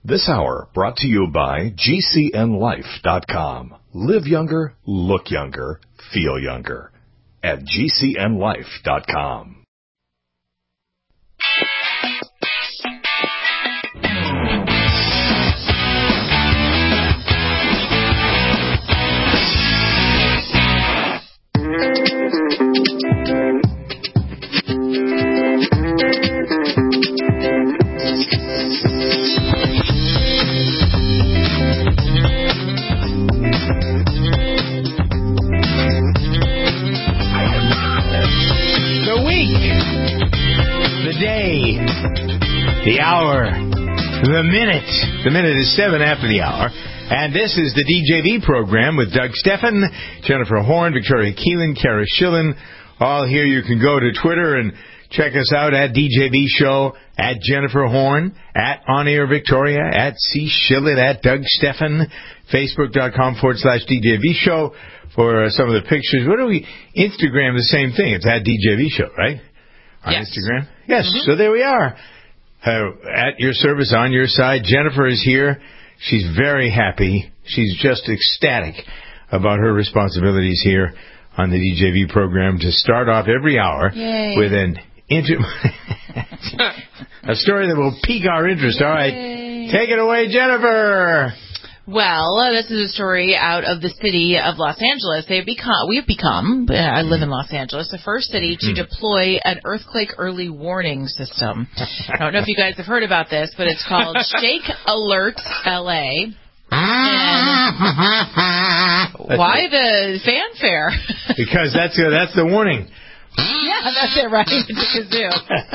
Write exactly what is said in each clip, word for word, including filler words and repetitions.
This hour brought to you by G C N life dot com. Live younger, look younger, feel younger at G C N life dot com. The hour, the minute. The minute is seven after the hour. And this is the D J V program with Doug Stephan, Jennifer Horn, Victoria Keelan, Kara Schillen. All here. You can go to Twitter and check us out at D J V Show, at Jennifer Horn, at On Air Victoria, at C Schillen, at Doug Stephan, Facebook.com forward slash DJV Show for uh, some of the pictures. What do we, Instagram, the same thing. It's at D J V Show, right? On yes. Instagram? Yes. Mm-hmm. So there we are. Uh, at your service, on your side. Jennifer is here. She's very happy. She's just ecstatic about her responsibilities here on the D J V program to start off every hour Yay. with an inter- a story that will pique our interest. All right. Yay. Take it away, Jennifer. Well, uh, this is a story out of the city of Los Angeles. They've become, we've become, uh, I live in Los Angeles, the first city to deploy an earthquake early warning system. I don't know if you guys have heard about this, but it's called Shake Alert L A. And why the fanfare? Because that's uh, that's the warning. Yeah, that's it, right? It's a kazoo.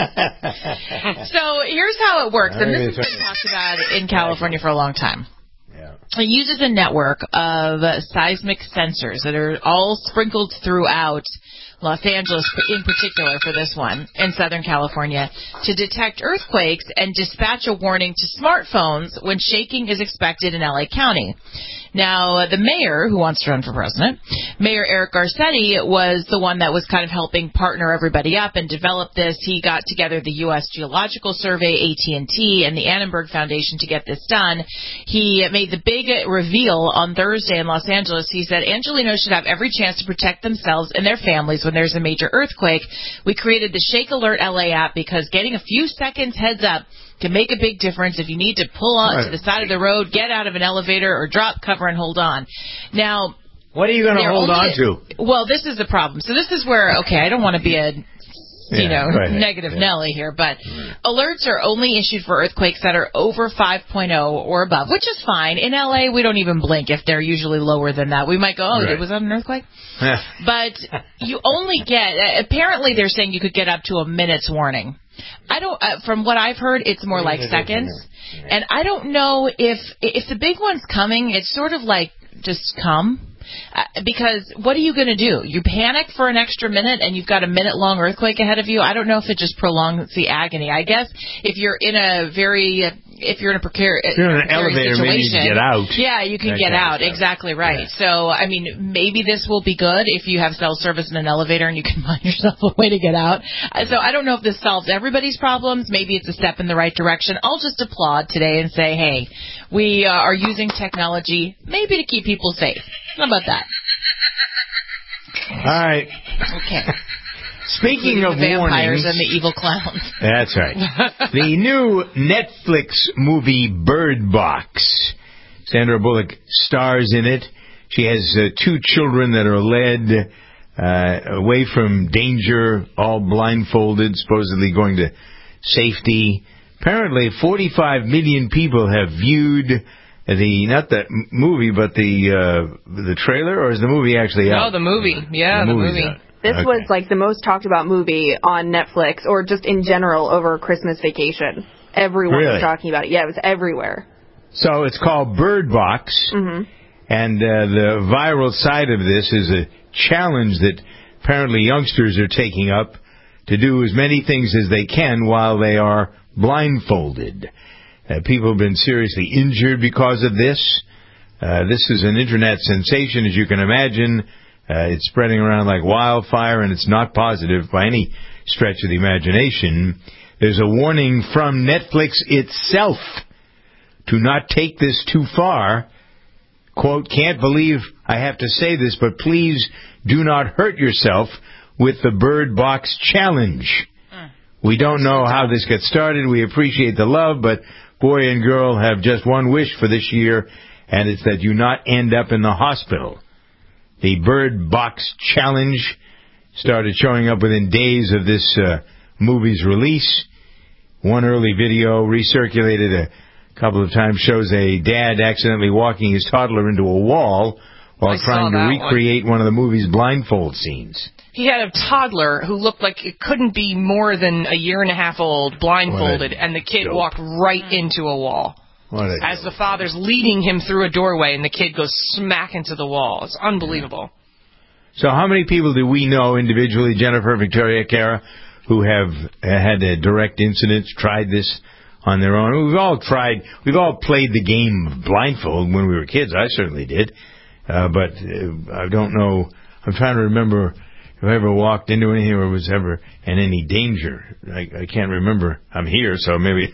So here's how it works, and this has been talked about in California for a long time. It uses a network of seismic sensors that are all sprinkled throughout Los Angeles, in particular for this one, in Southern California, to detect earthquakes and dispatch a warning to smartphones when shaking is expected in L A County. Now, the mayor, who wants to run for president, Mayor Eric Garcetti, was the one that was kind of helping partner everybody up and develop this. He got together the U S Geological Survey, A T and T, and the Annenberg Foundation to get this done. He made the big reveal on Thursday in Los Angeles. He said Angelenos should have every chance to protect themselves and their families when there's a major earthquake. We created the Shake Alert L A app because getting a few seconds heads up can make a big difference if you need to pull on to the side of the road, get out of an elevator, or drop cover and hold on. Now, what are you going to hold only, on to? Well, this is the problem. So this is where, okay, I don't want to be a, you yeah, know, negative yeah. Nelly here, but alerts are only issued for earthquakes that are over five point oh or above, which is fine. In L A, we don't even blink if they're usually lower than that. We might go, oh, right. was that an earthquake? But you only get, apparently they're saying you could get up to a minute's warning. I don't. Uh, from what I've heard, it's more like seconds, and I don't know if if the big one's coming. It's sort of like just come, uh, because what are you going to do? You panic for an extra minute, and you've got a minute long earthquake ahead of you. I don't know if it just prolongs the agony. I guess if you're in a very if you're in a precarious if you're in an elevator, maybe you can get out. Yeah, you can get out. Exactly right. Yeah. So, I mean, maybe this will be good if you have cell service in an elevator and you can find yourself a way to get out. So I don't know if this solves everybody's problems. Maybe it's a step in the right direction. I'll just applaud today and say, hey, we uh, are using technology maybe to keep people safe. How about that? All right. Okay. Speaking the of vampires warnings, and the evil clowns. That's right. The new Netflix movie Bird Box. Sandra Bullock stars in it. She has uh, two children that are led uh, away from danger, all blindfolded, supposedly going to safety. Apparently, forty-five million people have viewed the not the movie, but the uh, the trailer, or is the movie actually out? No, the movie. Yeah, the, the movie. Out. This okay. was like the most talked about movie on Netflix, or just in general over Christmas vacation. Everyone really? was talking about it. Yeah, it was everywhere. So it's called Bird Box, mm-hmm. and uh, the viral side of this is a challenge that apparently youngsters are taking up to do as many things as they can while they are blindfolded. Uh, people have been seriously injured because of this. Uh, this is an internet sensation, as you can imagine. Uh, it's spreading around like wildfire, and it's not positive by any stretch of the imagination. There's a warning from Netflix itself. to not take this too far. Quote, can't believe I have to say this, but please do not hurt yourself with the Bird Box Challenge. Mm. We don't know how this got started. We appreciate the love, but boy and girl have just one wish for this year, and it's that you not end up in the hospital. The Bird Box Challenge started showing up within days of this uh, movie's release. One early video recirculated a couple of times shows a dad accidentally walking his toddler into a wall while I trying to recreate one. one of the movie's blindfold scenes. He had a toddler who looked like it couldn't be more than a year and a half old, blindfolded, and the kid joke. walked right into a wall. What a as joke. the father's leading him through a doorway, and the kid goes smack into the wall. It's unbelievable. So how many people do we know individually, Jennifer, Victoria, Kara, who have had a direct incident, tried this on their own? We've all tried, we've all played the game of blindfold when we were kids. I certainly did. Uh, but uh, I don't know, I'm trying to remember if I ever walked into anything or was ever in any danger. I, I can't remember. I'm here, so maybe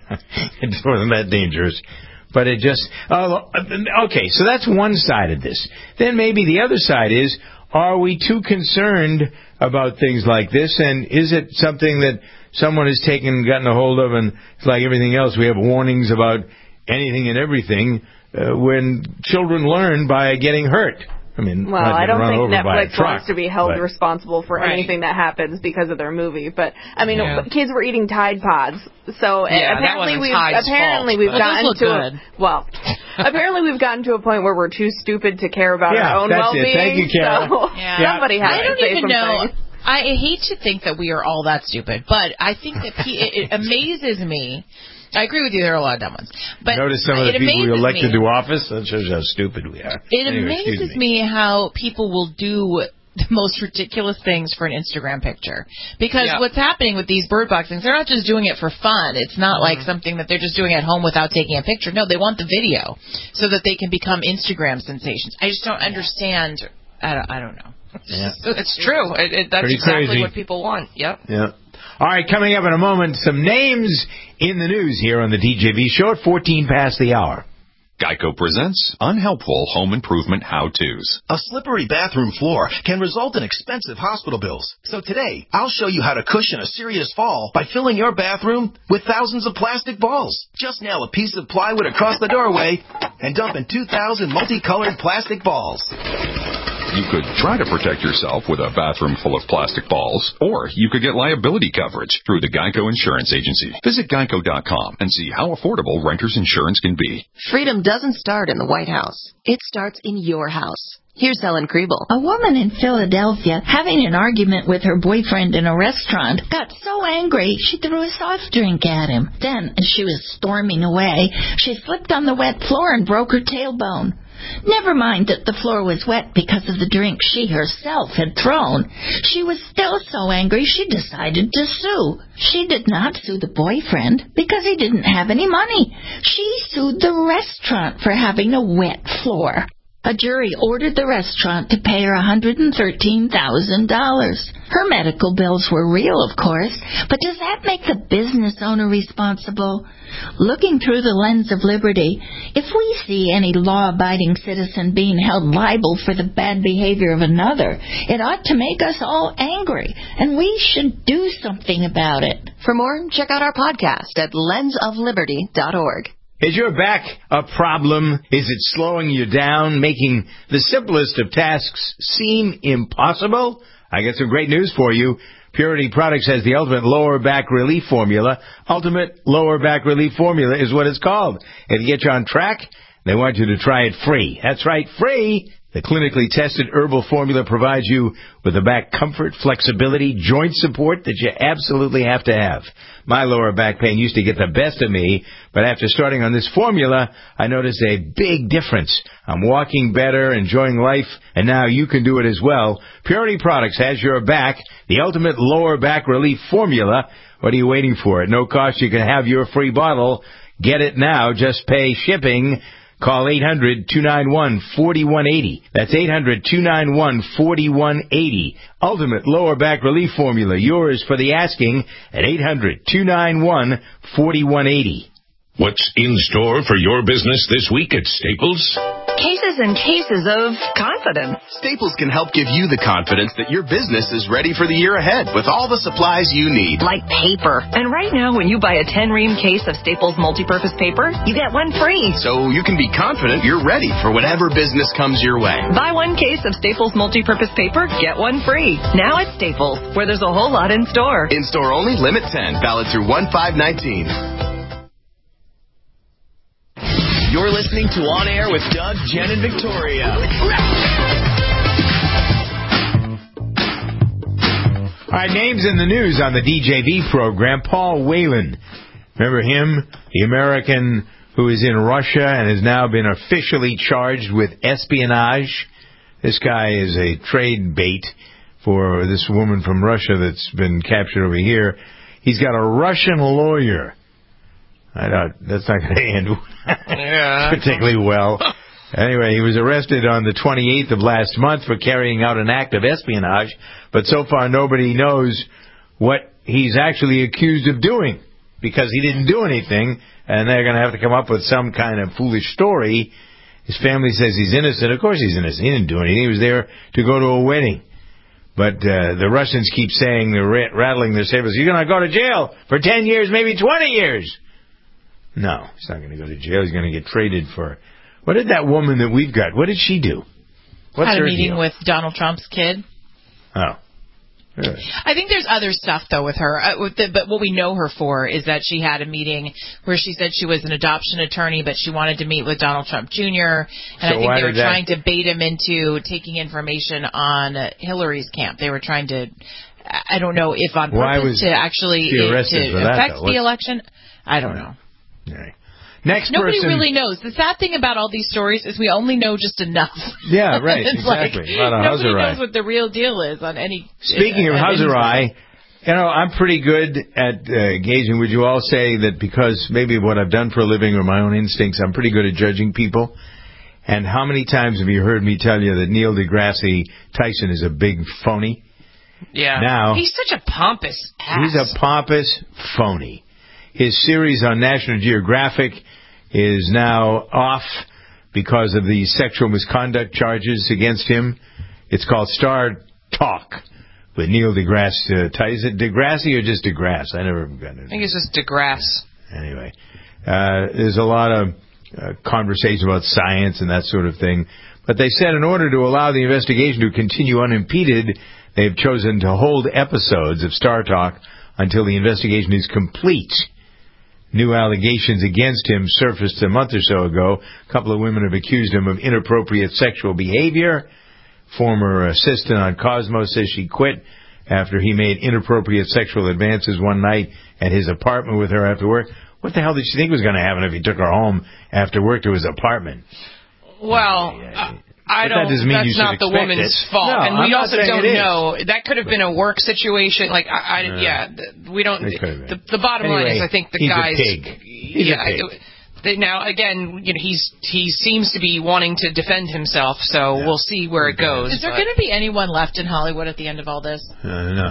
it wasn't that dangerous. But it just, uh, okay, so that's one side of this. Then maybe the other side is, are we too concerned about things like this, and is it something that someone has taken, gotten a hold of, and it's like everything else, we have warnings about anything and everything uh, when children learn by getting hurt. I mean, well, I don't think Netflix truck, wants to be held but, responsible for right. anything that happens because of their movie. But I mean, yeah. kids were eating Tide Pods, so yeah, apparently we've Tide's apparently fault, we've but gotten to good. a, well, apparently we've gotten to a point where we're too stupid to care about yeah, our own that's well-being. It. Thank you, Kara. So yeah. somebody has I don't to say even something. know. I hate to think that we are all that stupid, but I think that pe- it, it amazes me. I agree with you, there are a lot of dumb ones. But notice some of the it people we elected me. to office? That shows how stupid we are. It anyway, amazes me. me how people will do the most ridiculous things for an Instagram picture. Because yeah. what's happening with these bird box things, they're not just doing it for fun. It's not mm-hmm. like something that they're just doing at home without taking a picture. No, they want the video so that they can become Instagram sensations. I just don't understand. I don't, I don't know. Yeah. It's true. It, it, that's Pretty exactly crazy. what people want. Yep. Yeah. All right, coming up in a moment, some names in the news here on the D J V Show at fourteen past the hour. Geico presents Unhelpful Home Improvement How-Tos. A slippery bathroom floor can result in expensive hospital bills. So today, I'll show you how to cushion a serious fall by filling your bathroom with thousands of plastic balls. Just nail a piece of plywood across the doorway and dump in two thousand multicolored plastic balls. You could try to protect yourself with a bathroom full of plastic balls, or you could get liability coverage through the Geico Insurance Agency. Visit geico dot com and see how affordable renter's insurance can be. Freedom doesn't start in the White House. It starts in your house. Here's Ellen Kriebel. A woman in Philadelphia, having an argument with her boyfriend in a restaurant, got so angry she threw a soft drink at him. Then, as she was storming away, she slipped on the wet floor and broke her tailbone. Never mind that the floor was wet because of the drink she herself had thrown. She was still so angry she decided to sue. She did not sue the boyfriend because he didn't have any money. She sued the restaurant for having a wet floor. A jury ordered the restaurant to pay her one hundred thirteen thousand dollars. Her medical bills were real, of course, but does that make the business owner responsible? Looking through the lens of liberty, if we see any law-abiding citizen being held liable for the bad behavior of another, it ought to make us all angry, and we should do something about it. For more, check out our podcast at lens of liberty dot org. Is your back a problem? Is it slowing you down, making the simplest of tasks seem impossible? I got some great news for you. Purity Products has the ultimate lower back relief formula. Ultimate lower back relief formula is what it's called. And to get you on track, they want you to try it free. That's right, free. The clinically tested herbal formula provides you with the back comfort, flexibility, joint support that you absolutely have to have. My lower back pain used to get the best of me, but after starting on this formula, I noticed a big difference. I'm walking better, enjoying life, and now you can do it as well. Purity Products has your back, the ultimate lower back relief formula. What are you waiting for? At no cost, you can have your free bottle. Get it now. Just pay shipping. Call eight hundred, two nine one, four one eight zero. That's eight hundred, two nine one, four one eight zero. Ultimate Lower Back Relief Formula. Yours for the asking at eight hundred, two nine one, four one eight zero. What's in store for your business this week at Staples? Cases and cases of confidence. Staples can help give you the confidence that your business is ready for the year ahead with all the supplies you need. Like paper. And right now, when you buy a ten-ream case of Staples multipurpose paper, you get one free. So you can be confident you're ready for whatever business comes your way. Buy one case of Staples multipurpose paper, get one free. Now at Staples, where there's a whole lot in store. In store only, limit ten, valid through one five nineteen. You're listening to On Air with Doug, Jen, and Victoria. All right, names in the news on the D J V program. Paul Whelan. Remember him? The American who is in Russia and has now been officially charged with espionage. This guy is a trade bait for this woman from Russia that's been captured over here. He's got a Russian lawyer. I don't, that's not going to end yeah. particularly well. Anyway, he was arrested on the twenty-eighth of last month for carrying out an act of espionage, but so far nobody knows what he's actually accused of doing because he didn't do anything, and they're going to have to come up with some kind of foolish story. His family says he's innocent. Of course he's innocent. He didn't do anything. He was there to go to a wedding. But uh, the Russians keep saying, they're rattling their sabers, you're going to go to jail for ten years, maybe twenty years. No, he's not going to go to jail. He's going to get traded for... What did that woman that we've got, what did she do? What's Had a her meeting deal? with Donald Trump's kid. Oh. Really? I think there's other stuff, though, with her. Uh, with the, but what we know her for is that she had a meeting where she said she was an adoption attorney, but she wanted to meet with Donald Trump Junior And so I think they were that... trying to bait him into taking information on uh, Hillary's camp. They were trying to... I don't know if on Why purpose was to actually she arrested to for that, affect though? the election. I don't know. Right. Next Nobody person. really knows. The sad thing about all these stories is we only know just enough. Yeah, right. It's exactly. Like, a lot of nobody Hazarai. knows what the real deal is on any. Speaking uh, of any Hazarai, you know, I'm pretty good at uh, gauging. Would you all say that because maybe what I've done for a living or my own instincts, I'm pretty good at judging people? And how many times have you heard me tell you that Neil deGrasse Tyson is a big phony? Yeah. Now, he's such a pompous ass. He's a pompous phony. His series on National Geographic is now off because of the sexual misconduct charges against him. It's called Star Talk with Neil deGrasse uh, Tyson. Is it deGrasse or just deGrasse? I never got it. I think it's just deGrasse. Anyway, uh, there's a lot of uh, conversation about science and that sort of thing. But they said in order to allow the investigation to continue unimpeded, they've chosen to hold episodes of Star Talk until the investigation is complete. New allegations against him surfaced a month or so ago. A couple of women have accused him of inappropriate sexual behavior. Former assistant on Cosmo says she quit after he made inappropriate sexual advances one night at his apartment with her after work. What the hell did she think was going to happen if he took her home after work to his apartment? Well, uh, I don't. That mean that's not the woman's it. fault, no, and we I'm also don't know. That could have been a work situation. Like, I, I uh, yeah, we don't. The, the bottom anyway, line is, I think the he's guy's. A pig. He's yeah. a pig. It, now again, you know, he's he seems to be wanting to defend himself, so yeah. we'll see where it goes. Is there going to be anyone left in Hollywood at the end of all this? I don't know.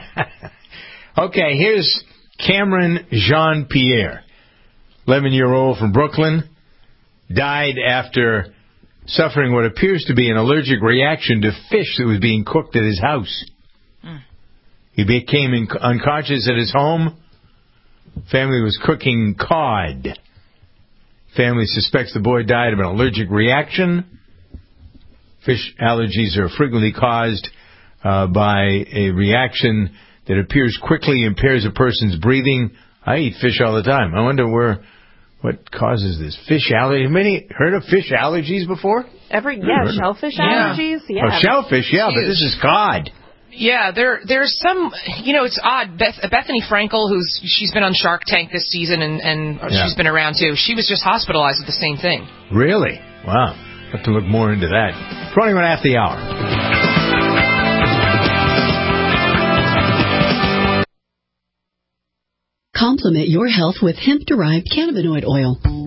Okay, here's Cameron Jean-Pierre, eleven-year-old from Brooklyn, died after suffering what appears to be an allergic reaction to fish that was being cooked at his house. Mm. He became in- unconscious at his home. Family was cooking cod. Family suspects the boy died of an allergic reaction. Fish allergies are frequently caused uh, by a reaction that appears quickly impairs a person's breathing. I eat fish all the time. I wonder where... What causes this? Fish allergies? Many heard of fish allergies before? Every yeah, shellfish allergies. Yeah. Oh, shellfish, yeah, Huge. But this is cod. Yeah, there there's some, you know, it's odd. Beth, Bethany Frankel, who's she's been on Shark Tank this season, and, and yeah. she's been around too. She was just hospitalized with the same thing. Really? Wow. Have to look more into that. twenty-one after the hour. Complement your health with hemp-derived cannabinoid oil.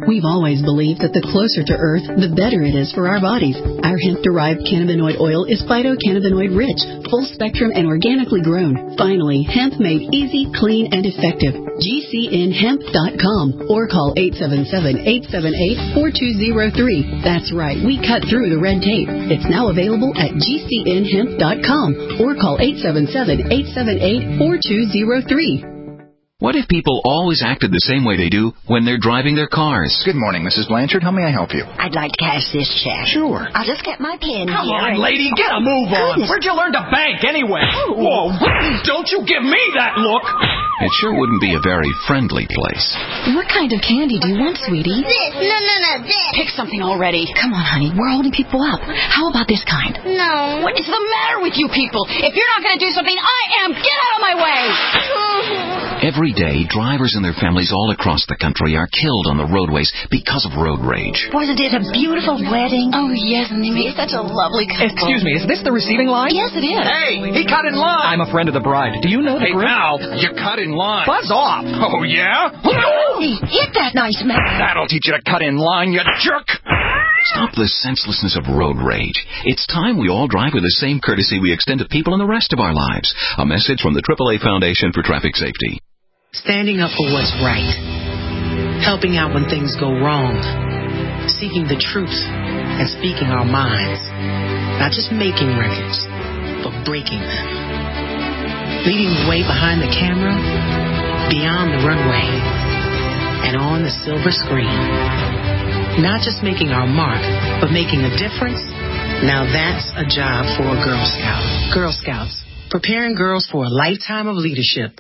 We've always believed that the closer to Earth, the better it is for our bodies. Our hemp-derived cannabinoid oil is phytocannabinoid rich, full spectrum, and organically grown. Finally, hemp made easy, clean, and effective. G C N hemp dot com or call eight seven seven, eight seven eight, four two zero three. That's right, we cut through the red tape. It's now available at G C N hemp dot com or call eight seven seven, eight seven eight, four two zero three. What if people always acted the same way they do when they're driving their cars? Good morning, Missus Blanchard. How may I help you? I'd like to cash this check. Sure. I'll just get my pen Come here. on, lady, get a move on. Goodness. Where'd you learn to bank anyway? Whoa, don't you give me that look. It sure wouldn't be a very friendly place. What kind of candy do you want, sweetie? This. No, no, no, this. Pick something already. Come on, honey. We're holding people up. How about this kind? No. What is the matter with you people? If you're not going to do something, I am. Get out of my way. Every day, drivers and their families all across the country are killed on the roadways because of road rage. Wasn't it a beautiful wedding? Oh, yes, and they made such a lovely couple. Excuse me, is this the receiving line? Yes, it is. Hey, he cut in line. I'm a friend of the bride. Do you know the Hey, groom? pal, you cut in line. Buzz off. Oh, yeah? Hey, hit that nice man. That'll teach you to cut in line, you jerk. Stop the senselessness of road rage. It's time we all drive with the same courtesy we extend to people in the rest of our lives. A message from the triple A Foundation for Traffic Safety. Standing up for what's right. Helping out when things go wrong. Seeking the truth and speaking our minds. Not just making records, but breaking them. Leading the way behind the camera, beyond the runway, and on the silver screen. Not just making our mark, but making a difference. Now that's a job for a Girl Scout. Girl Scouts, preparing girls for a lifetime of leadership.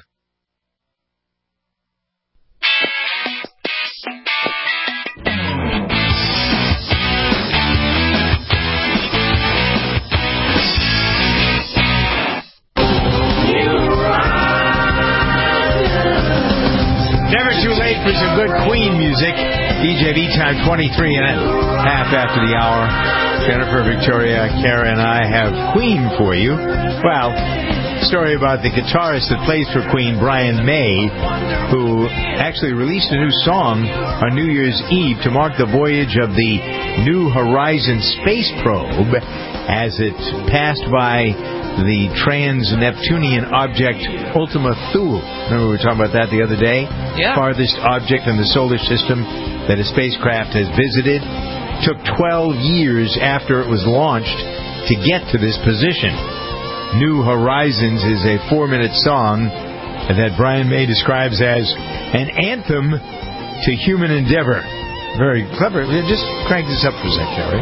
Never too late for some good Queen music. D J V time twenty-three and a half after the hour. Jennifer, Victoria, Kara, and I have Queen for you. Well, story about the guitarist that plays for Queen, Brian May, who actually released a new song on New Year's Eve to mark the voyage of the New Horizons space probe as it passed by the trans-Neptunian object Ultima Thule. Remember we were talking about that the other day? Yeah. Farthest object in the solar system that a spacecraft has visited. Took twelve years after it was launched to get to this position. New Horizons is a four-minute song that Brian May describes as an anthem to human endeavor. Very clever. Just crank this up for a sec, Jerry.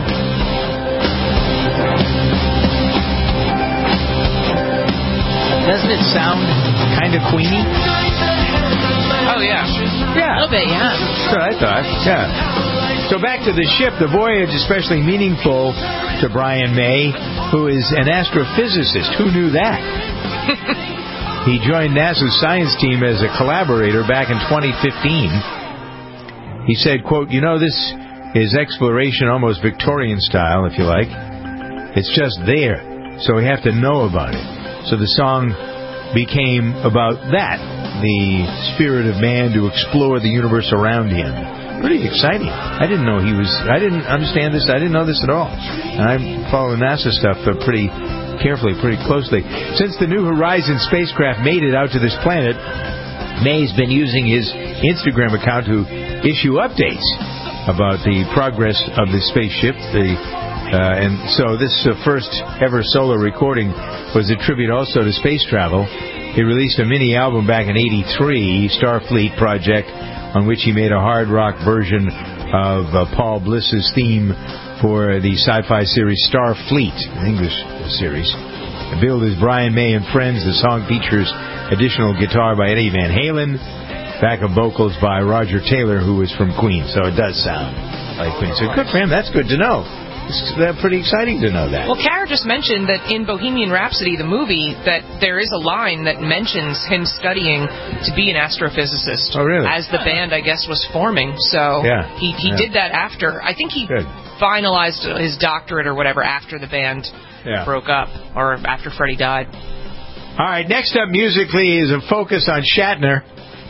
Doesn't it sound kind of Queenie? Oh, yeah. Yeah. A little bit, yeah. That's what I thought, yeah. So back to the ship. The voyage especially meaningful to Brian May, who is an astrophysicist. Who knew that? He joined NASA's science team as a collaborator back in twenty fifteen. He said, quote, you know, this is exploration almost Victorian style, if you like. It's just there, so we have to know about it. So the song became about that, the spirit of man to explore the universe around him. Pretty exciting. I didn't know he was, I didn't understand this, I didn't know this at all. And I follow NASA stuff pretty carefully, pretty closely. Since the New Horizons spacecraft made it out to this planet, May's been using his Instagram account to issue updates about the progress of the spaceship. The Uh, and so this uh, first ever solo recording was a tribute also to space travel. He released a mini album back in eighty-three, Starfleet Project, on which he made a hard rock version of uh, Paul Bliss's theme for the sci-fi series Starfleet, an English series. The billed as Brian May and Friends. The song features additional guitar by Eddie Van Halen, backup vocals by Roger Taylor, who is from Queen. So it does sound like Queen. So good for him. That's good to know. It's uh, pretty exciting to know that. Well, Kara just mentioned that in Bohemian Rhapsody, the movie, that there is a line that mentions him studying to be an astrophysicist. Oh, really? As the band, I guess, was forming. So yeah. he, he yeah. did that after. I think he Good. finalized his doctorate or whatever after the band yeah. broke up or after Freddie died. All right, next up musically is a focus on Shatner.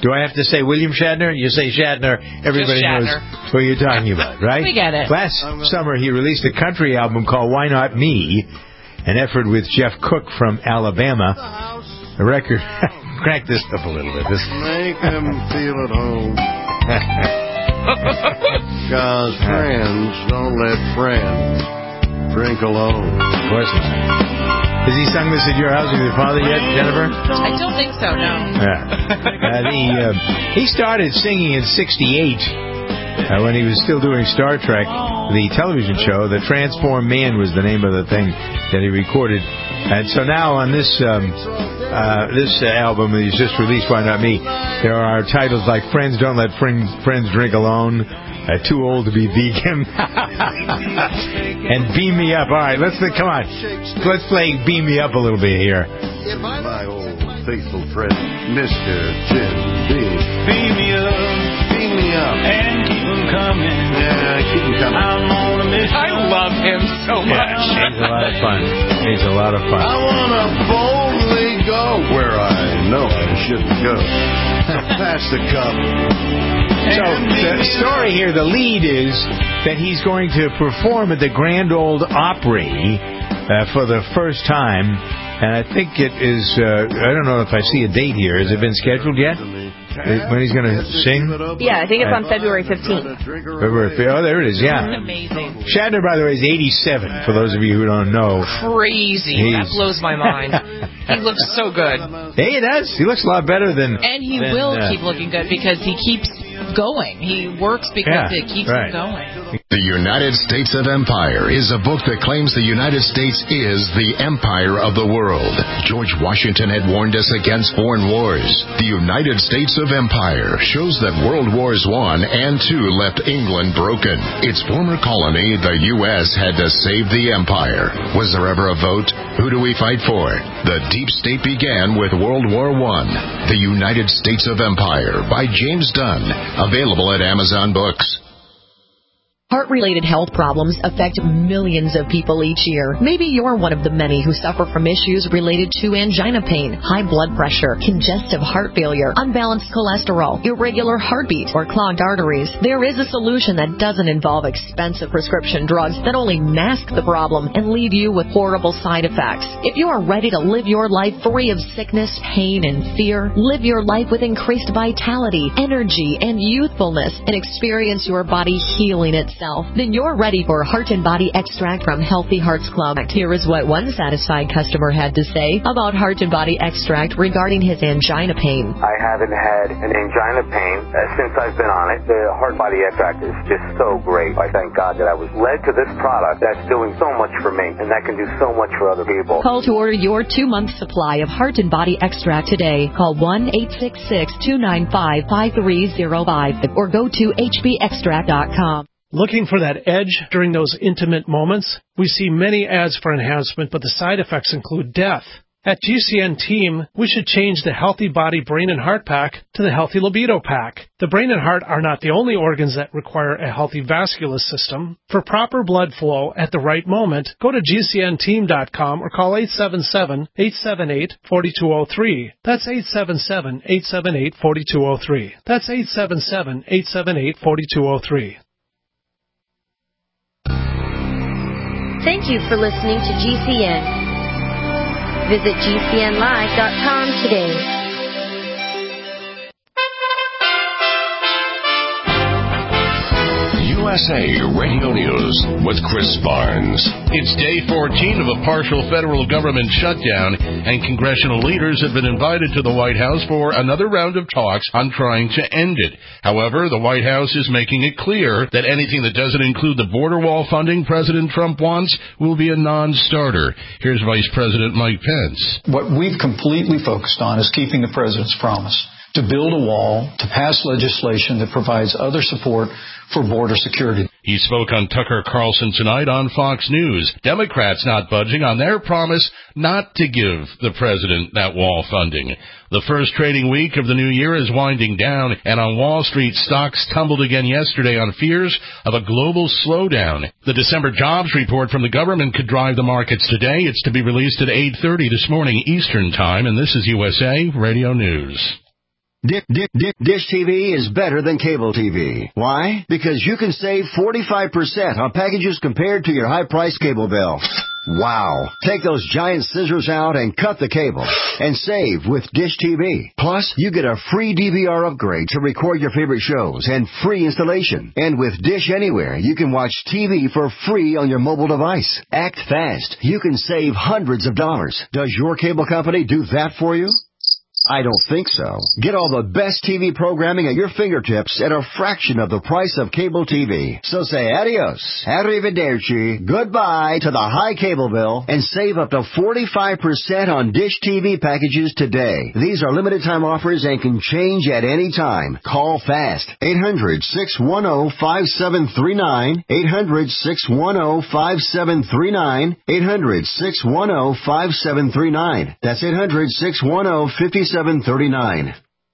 Do I have to say William Shatner? You say Shatner, everybody knows what you're talking about, right? We get it. Last summer, he released a country album called Why Not Me, an effort with Jeff Cook from Alabama. The record... Crank this up a little bit. This... Make him feel at home. Because friends don't let friends drink alone. Of course not. Has he sung this at your house with your father yet, Jennifer? I don't think so, no. Yeah. Uh, the, uh, he started singing in sixty-eight uh, when he was still doing Star Trek, the television show. The Transformed Man was the name of the thing that he recorded. And so now on this um, uh, this uh, album that he's just released, Why Not Me, there are titles like Friends Don't Let Friends, Friends Drink Alone, Uh, too old to be vegan, and Beam Me Up. All right, let's come on, let's play Beam Me Up a little bit here. My old faithful friend, Mister Jim Beam. Beam me up, beam me up, and keep him coming. Yeah, keep him coming. I'm on a mission. I love him so much. Yeah, he's a lot of fun. He's a lot of fun. I wanna boldly go where I know I shouldn't go. Pass the cup. So the story here, the lead is that he's going to perform at the Grand Ole Opry uh, for the first time, and I think it is, uh, I don't know if I see a date here. Has it been scheduled yet? When he's going to sing? Yeah, I think it's on February fifteenth. February, oh, there it is, yeah. Amazing. Shatner, by the way, is eighty-seven, for those of you who don't know. Crazy. He's... That blows my mind. He looks so good. Hey, he does. He looks a lot better than... And he than, will uh, keep looking good because he keeps going. He works because yeah, it keeps right. him going. The United States of Empire is a book that claims the United States is the empire of the world. George Washington had warned us against foreign wars. The United States of Empire shows that World Wars One and Two left England broken. Its former colony, the U S, had to save the empire. Was there ever a vote? Who do we fight for? The deep state began with World War One. The United States of Empire by James Dunn. Available at Amazon Books. Heart-related health problems affect millions of people each year. Maybe you're one of the many who suffer from issues related to angina pain, high blood pressure, congestive heart failure, unbalanced cholesterol, irregular heartbeat, or clogged arteries. There is a solution that doesn't involve expensive prescription drugs that only mask the problem and leave you with horrible side effects. If you are ready to live your life free of sickness, pain, and fear, live your life with increased vitality, energy, and youthfulness, and experience your body healing itself, then you're ready for Heart and Body Extract from Healthy Hearts Club. Here is what one satisfied customer had to say about Heart and Body Extract regarding his angina pain. I haven't had an angina pain uh, since I've been on it. The Heart Body Extract is just so great. I thank God that I was led to this product that's doing so much for me, and that can do so much for other people. Call to order your two-month supply of Heart and Body Extract today. Call one eight six six, two nine five, five three zero five or go to h b extract dot com. Looking for that edge during those intimate moments? We see many ads for enhancement, but the side effects include death. At G C N Team, we should change the Healthy Body Brain and Heart Pack to the Healthy Libido Pack. The brain and heart are not the only organs that require a healthy vascular system. For proper blood flow at the right moment, go to G C N team dot com or call eight seven seven, eight seven eight, four two zero three. That's eight seven seven, eight seven eight, four two zero three. That's eight seven seven, eight seven eight, four two zero three. Thank you for listening to G C N. Visit G C N live dot com today. U S A Radio News with Chris Barnes. It's day fourteen of a partial federal government shutdown, and congressional leaders have been invited to the White House for another round of talks on trying to end it. However, the White House is making it clear that anything that doesn't include the border wall funding President Trump wants will be a non-starter. Here's Vice President Mike Pence. What we've completely focused on is keeping the president's promise to build a wall, to pass legislation that provides other support for border security. He spoke on Tucker Carlson tonight on Fox News. Democrats not budging on their promise not to give the president that wall funding. The first trading week of the new year is winding down, and on Wall Street, stocks tumbled again yesterday on fears of a global slowdown. The December jobs report from the government could drive the markets today. It's to be released at eight thirty this morning Eastern Time, and this is U S A Radio News. Di- di- di- Dish T V is better than cable T V. Why? Because you can save forty-five percent on packages compared to your high-priced cable bill. Wow. Take those giant scissors out and cut the cable and save with Dish T V. Plus, you get a free D V R upgrade to record your favorite shows and free installation. And with Dish Anywhere, you can watch T V for free on your mobile device. Act fast. You can save hundreds of dollars. Does your cable company do that for you? I don't think so. Get all the best T V programming at your fingertips at a fraction of the price of cable T V. So say adios, arrivederci, goodbye to the high cable bill and save up to forty-five percent on Dish T V packages today. These are limited time offers and can change at any time. Call fast. eight hundred, six one zero, five seven three nine. eight hundred, six one zero, five seven three nine. eight hundred, six one zero, five seven three nine. That's eight hundred, six one zero, five seven three nine.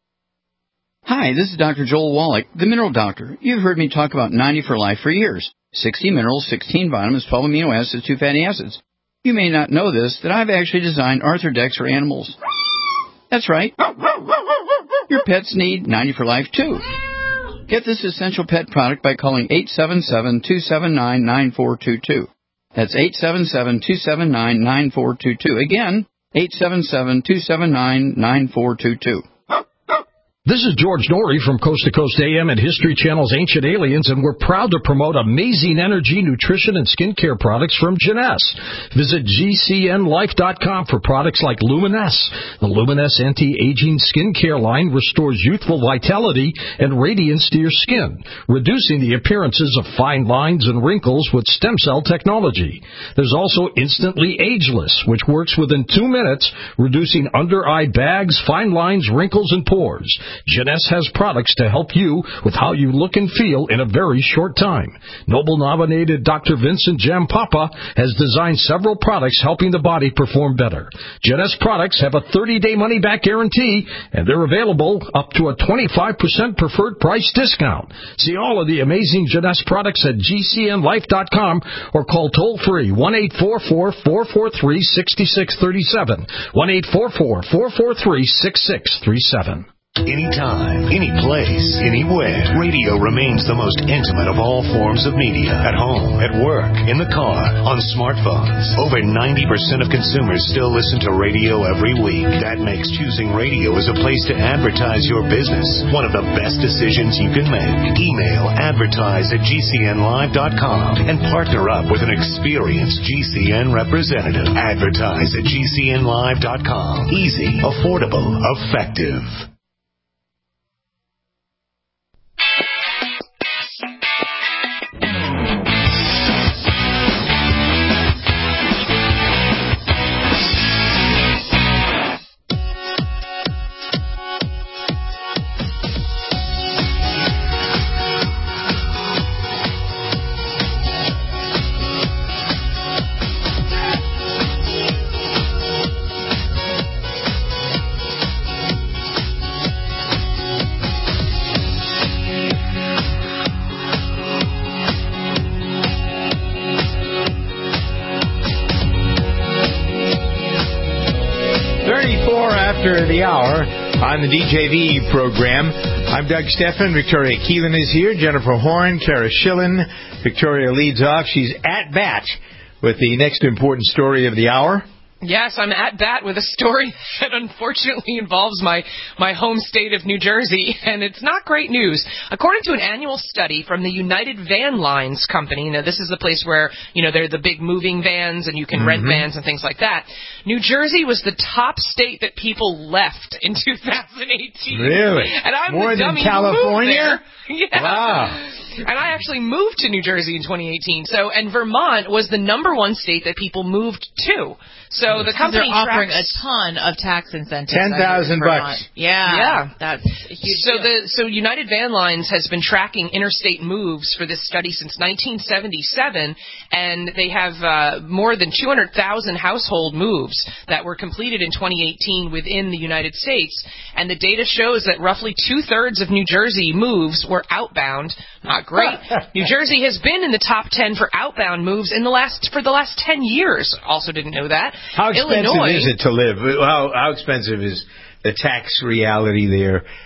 Hi, this is Doctor Joel Wallach, the Mineral Doctor. You've heard me talk about ninety for Life for years. sixty minerals, sixteen vitamins, twelve amino acids, two fatty acids. You may not know this, that I've actually designed Arthrodex for animals. That's right. Your pets need ninety for Life, too. Get this essential pet product by calling eight seven seven, two seven nine, nine four two two. That's eight seven seven, two seven nine, nine four two two. Again, eight seven seven, two seven nine, nine four two two. This is George Norrie from Coast to Coast A M and History Channel's Ancient Aliens, and we're proud to promote amazing energy, nutrition, and skincare products from Jeunesse. Visit G C N life dot com for products like Luminesse. The Luminesse anti-aging skincare line restores youthful vitality and radiance to your skin, reducing the appearances of fine lines and wrinkles with stem cell technology. There's also Instantly Ageless, which works within two minutes, reducing under-eye bags, fine lines, wrinkles, and pores. Jeunesse has products to help you with how you look and feel in a very short time. Nobel-nominated Doctor Vincent Jampapa has designed several products helping the body perform better. Jeunesse products have a thirty-day money-back guarantee, and they're available up to a twenty-five percent preferred price discount. See all of the amazing Jeunesse products at G C N life dot com or call toll-free one eight four four, four four three, six six three seven, one eight four four, four four three, six six three seven. Anytime, any place, anywhere, radio remains the most intimate of all forms of media. At home, at work, in the car, on smartphones. Over ninety percent of consumers still listen to radio every week. That makes choosing radio as a place to advertise your business one of the best decisions you can make. Email advertise at G C N live dot com and partner up with an experienced G C N representative. Advertise at G C N live dot com. Easy, affordable, effective. After the hour on the D J V program. I'm Doug Stephan. Victoria Keelan is here. Jennifer Horn, Kara Schillen. Victoria leads off. She's at bat with the next important story of the hour. Yes, I'm at bat with a story that unfortunately involves my, my home state of New Jersey, and it's not great news. According to an annual study from the United Van Lines Company, now this is the place where, you know, they're the big moving vans and you can mm-hmm. rent vans and things like that. New Jersey was the top state that people left in two thousand eighteen. Really? And I'm More the than dummy California? Who moved there. Yeah. Wow. And I actually moved to New Jersey in twenty eighteen. So, and Vermont was the number one state that people moved to. So the company they're offering tracks, a ton of tax incentives. Ten thousand bucks. Yeah, yeah, that's a huge. So deal. the so United Van Lines has been tracking interstate moves for this study since nineteen seventy-seven, and they have uh, more than two hundred thousand household moves that were completed in twenty eighteen within the United States. And the data shows that roughly two thirds of New Jersey moves were outbound. Not great. New Jersey has been in the top ten for outbound moves in the last for the last ten years. Also didn't know that. How expensive Illinois, is it to live? How, how expensive is the tax reality there?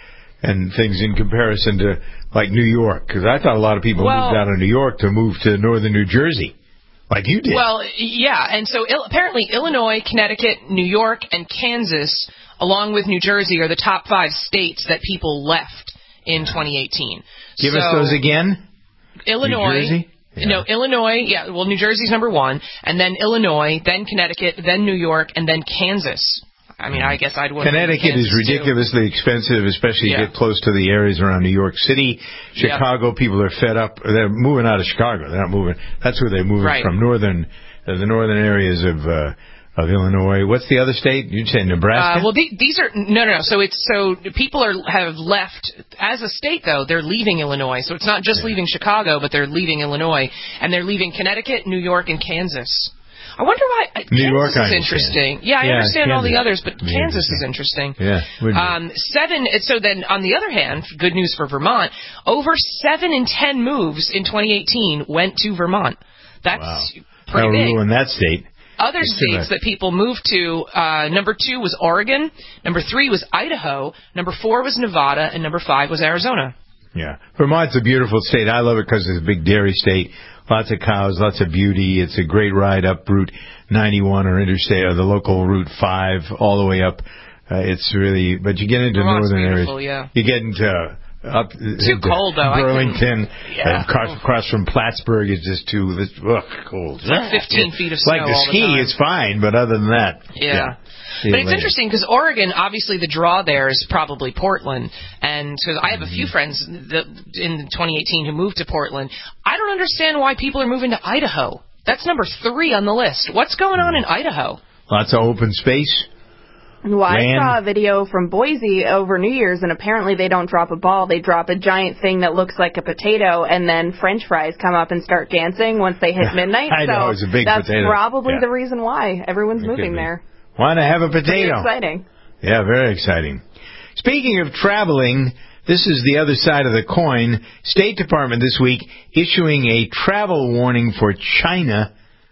and things in comparison to like New York? Because I thought a lot of people well, moved out of New York to move to northern New Jersey, like you did. Well, yeah, and so il- apparently Illinois, Connecticut, New York, and Kansas, along with New Jersey, are the top five states that people left in twenty eighteen. Give so, us those again. Illinois. New Jersey? Yeah. No, Illinois, yeah, well, New Jersey's number one, and then Illinois, then Connecticut, then New York, and then Kansas. I mean, I guess I'd want Connecticut is ridiculously too. expensive, especially yeah. you get close to the areas around New York City. Chicago, yeah. people are fed up. They're moving out of Chicago. They're not moving. That's where they're moving right. from, northern, uh, the northern areas of uh, of Illinois. What's the other state? You'd say Nebraska? Uh, well, the, these are no, no, no. So it's so people are have left as a state though. They're leaving Illinois, so it's not just yeah. leaving Chicago, but they're leaving Illinois, and they're leaving Connecticut, New York, and Kansas. I wonder why uh, New Kansas York, is I interesting. Yeah, I yeah, understand Kansas. all the others, but Kansas is interesting. Yeah. Um, seven. So then, on the other hand, good news for Vermont. Over seven in ten moves in twenty eighteen went to Vermont. That's wow. pretty That'll big. ruin that state. Other That's states that people moved to, uh, number two was Oregon, number three was Idaho, number four was Nevada, and number five was Arizona. Yeah. Vermont's a beautiful state. I love it because it's a big dairy state. Lots of cows, lots of beauty. It's a great ride up Route ninety-one or interstate or the local Route five all the way up. Uh, it's really, but you get into Vermont's northern beautiful, areas. Yeah. You get into up too into cold though. Burlington, yeah. uh, across, across from Plattsburgh is just too this, ugh, cold. It's like fifteen feet of snow. Like the all ski, the time. it's fine, but other than that, yeah. yeah. But it's interesting because Oregon, obviously, the draw there is probably Portland, and because I have a few friends that, in twenty eighteen who moved to Portland. I don't understand why people are moving to Idaho. That's number three on the list. What's going on in Idaho? Lots of open space. Well, I Land. saw a video from Boise over New Year's, and apparently they don't drop a ball. They drop a giant thing that looks like a potato, and then French fries come up and start dancing once they hit midnight. I know, so it's a big that's potato. probably Yeah. the reason why everyone's It moving there. Want to have a potato. Pretty exciting. Yeah, very exciting. Speaking of traveling, this is the other side of the coin. State Department this week issuing a travel warning for China,